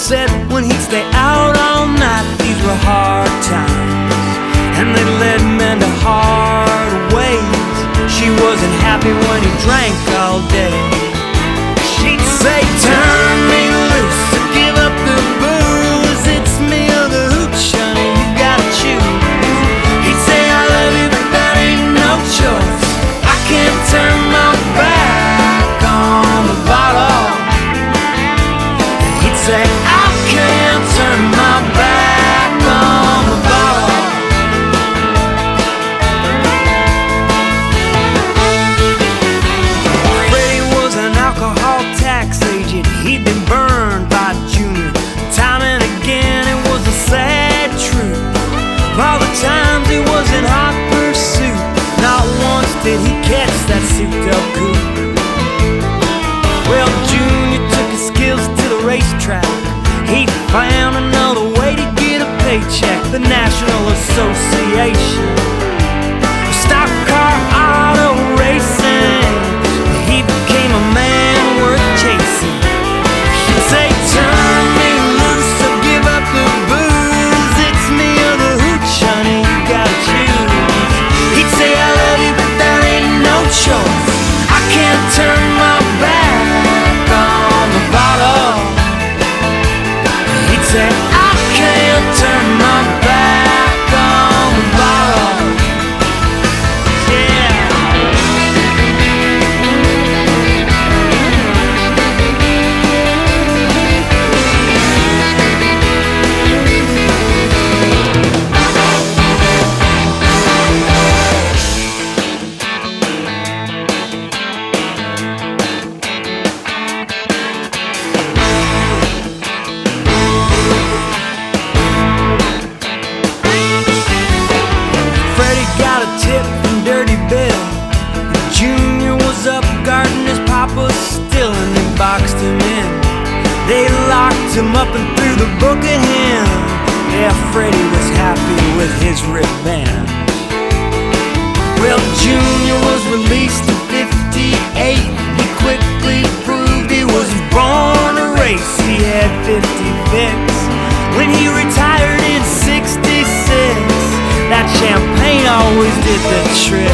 said when he'd stay out all night, these were hard times, and they led men to hard ways. She wasn't happy when he drank all day. She'd say, turn me loose, to give up the booze. It's me or the hooch, honey, you gotta choose. He'd say, I love you, but that ain't no choice. I can't turn my back on the bottle. He'd say, I can't turn my back on the bottle. Freddie was an alcohol tax agent. He'd been burned by Junior time and again. It was a sad truth. Of all the times he was in hot pursuit, not once did he catch that souped-up coupe. Well, Junior took his skills to the racetrack. He found another way to get a paycheck. The National Association of Stock Car Auto Racing. He became a man worth chasing. He'd say, turn me loose, so give up the booze. It's me or the hooch, honey, you gotta choose. He'd say, I love you, but that ain't no choice. I can't turn my back on the bottle. He'd say, I can't turn my back on the bottle. Yeah. Freddie got a tip from Dirty Bill. Junior was up guarding his papa still, and they boxed him in. They locked him up and threw the book at him. Yeah, Freddie was happy with his revenge. Well, Junior was released in '58. He quickly proved he was born to race. He had 50 fits when he retired in '66. That champagne always did the trick.